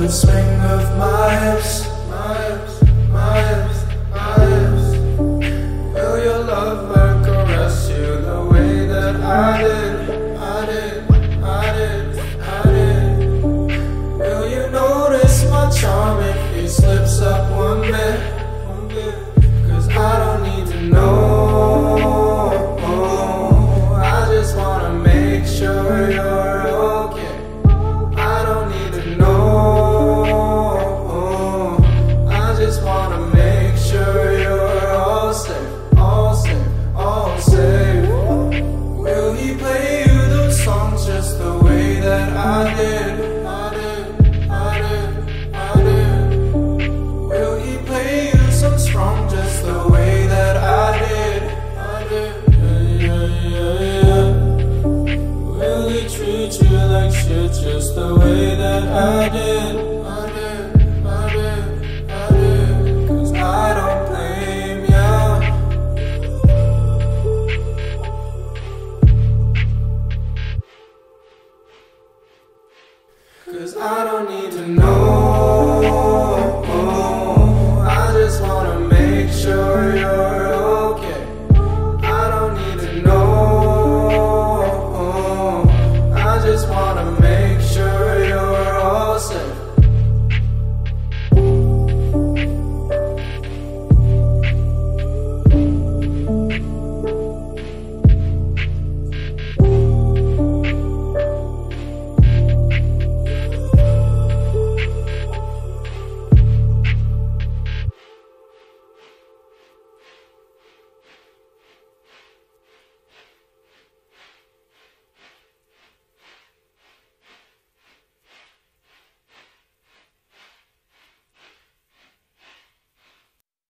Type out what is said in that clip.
the swing of my hips, my hips, my hips, my hips. Will your lover caress you the way that I did, I did, I did, I did? Will you notice my charm if he slips up one bit? 'Cause I don't need to know, I just wanna make sure you're okay. I don't need to know, I just wanna make sure you're all safe, all safe, all safe. Will he play you those songs just the way that I did? I did, I did, I did. Will he play you some strong just the way that I did? I did, yeah, yeah, yeah. Will he treat you like shit just the way that I did? I did, I did, I did. 'Cause I don't blame ya. 'Cause I don't need to know, I just wanna make sure you're okay. I don't need to know, I just wanna make